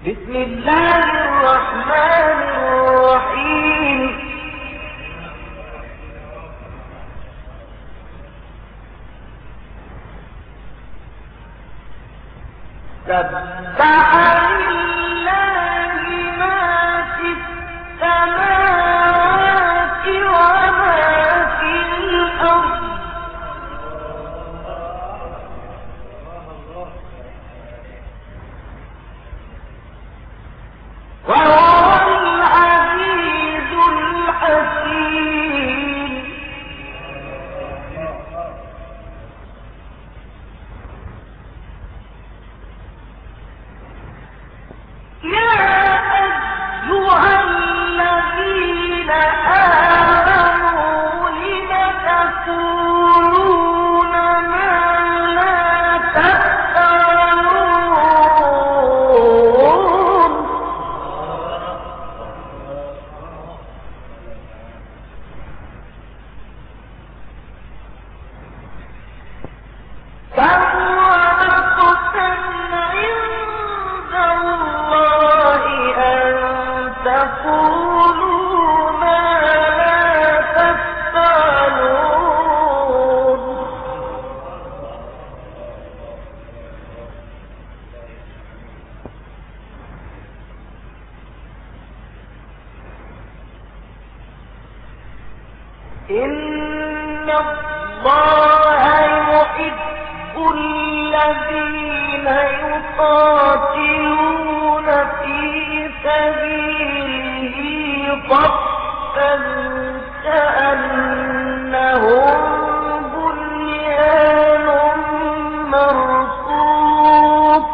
بسم الله الرحمن الرحيم سبح لله ما في السماوات وما في الأرض وهو العزيز الحكيم يا أيها الذين آمنوا لم تقولون ما لا تفعلون كبر مقتا عند الله أن تقولوا ما لا تفعلون إن الله يحب الذين يقاتلون في سبيله صفا كأنهم بنيان مرصوص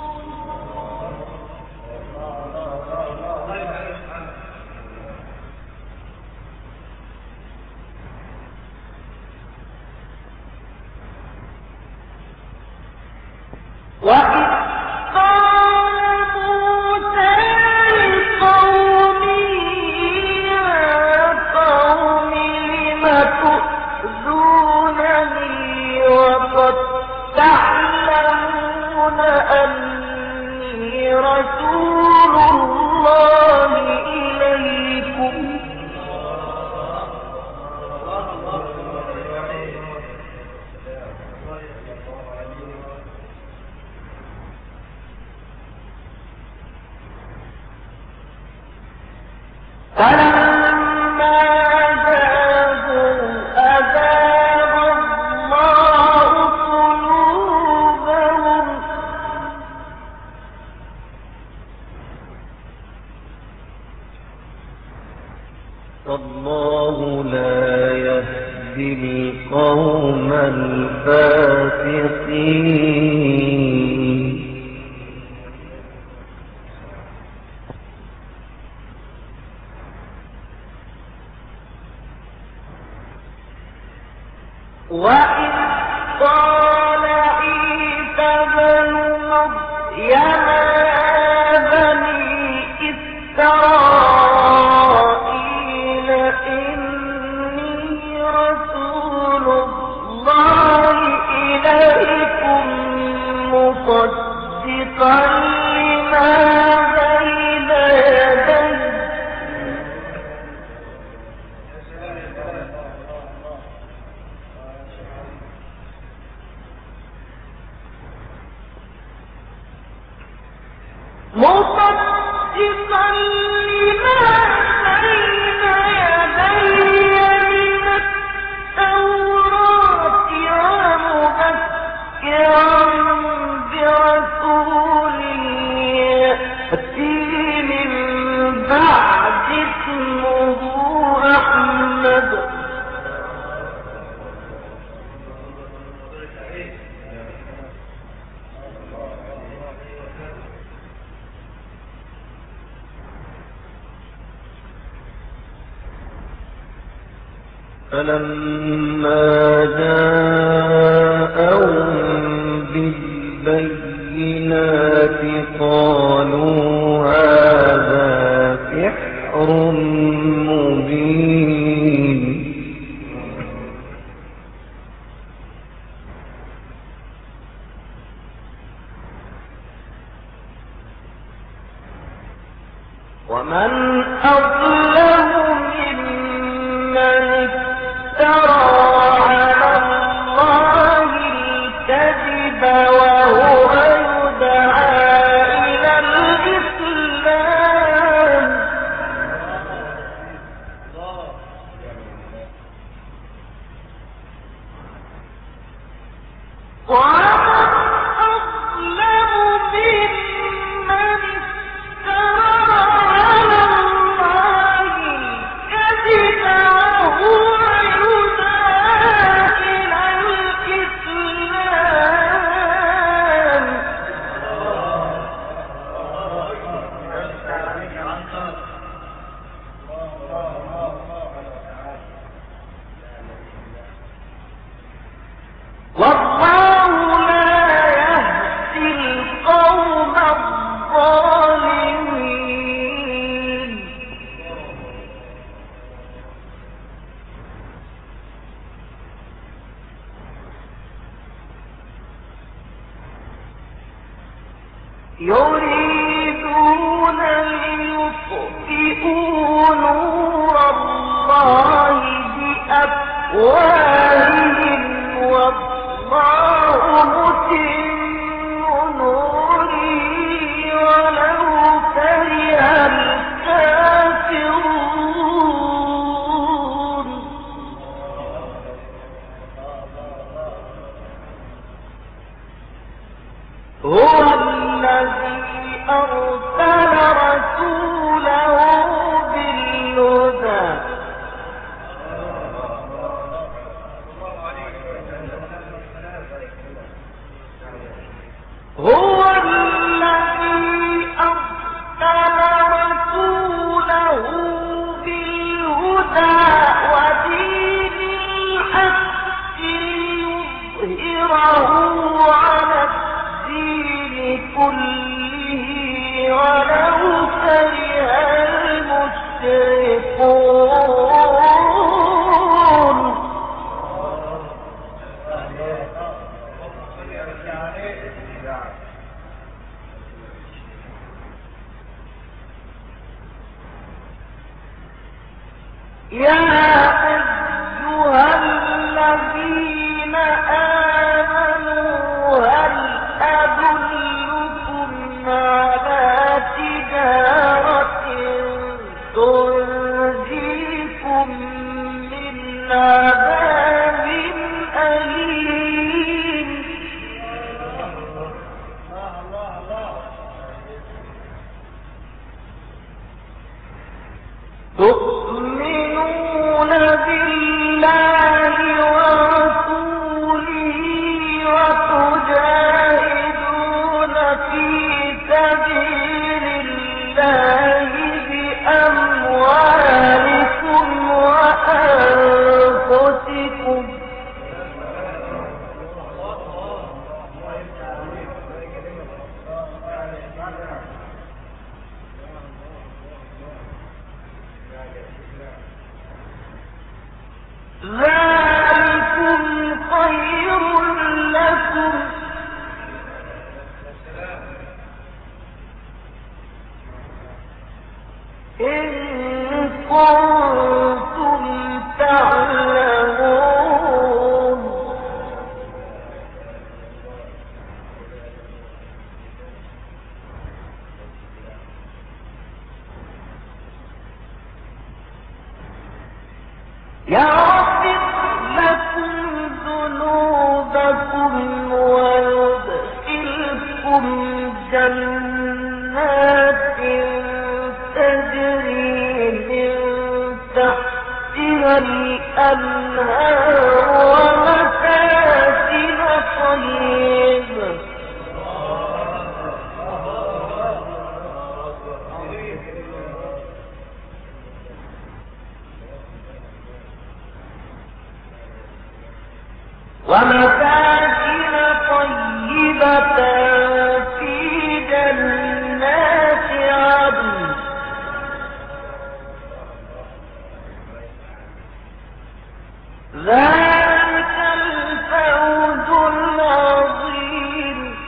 وإذ قال موسى لقومه يا قوم لم تؤذونني وقد تعلمون أني رسول الله إليكم فلما زاغوا أزاغ الله قلوبهم والله لا يهدي القوم الفاسقين وإذ قال عيسى ابن مريم يا بني إسرائيل إني رسول الله إليكم مصدقا لما بين يدي مصدقا لما بين يدي من التوراة ومبشرا برسول يأتي من بعد اسمه أحمد فلما جاءهم بالبينات قالوا هذا سحر مبين ومن أظلم ممن افترى على الله الكذب وهو يدعى إلى الإسلام يريدون ليطفئوا نور الله بأفواههم والله متم نوره ولو كره الكافرون هو الذي أرسل رسوله بالهدى هو الذي أرسل رسوله بالهدى ودين الحق ليظهره على الدين كله ولو كره المشركون يا أيها الذين آمنوا هل أدلكم على تجارة تنجيكم من عذاب أليم تؤمنون بالله ورسوله وتجاهدون في سبيل الله بأموالكم وأنفسكم ذلكم خير لكم إن كنتم تعلمون يغفر لكم ذنوبكم ويدخلكم جنات تجري من تحتها الأنهار ومساكن طيبة ومساكن طيبة في جنات عدن ذلك الفوز العظيم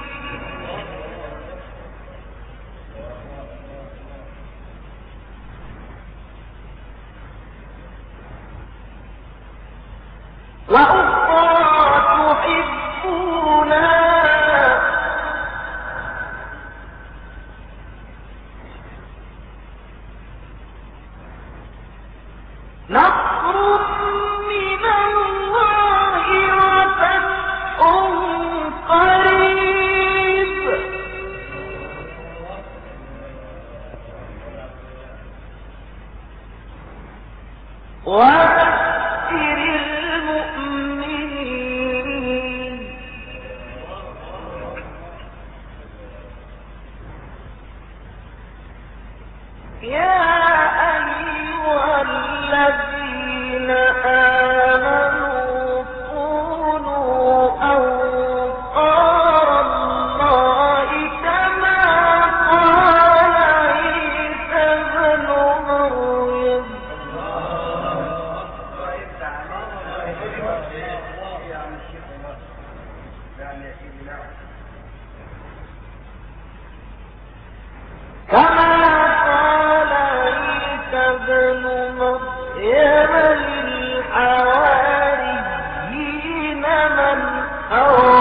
وأخرى تحبونها نصر من الله وفتح قريب وبشر المؤمنين يا أيها الذين آمنوا كونوا أنصار الله كما قال عيسى ابن مريم كما قال عيسى ابن مريم للحواريين من أنصاري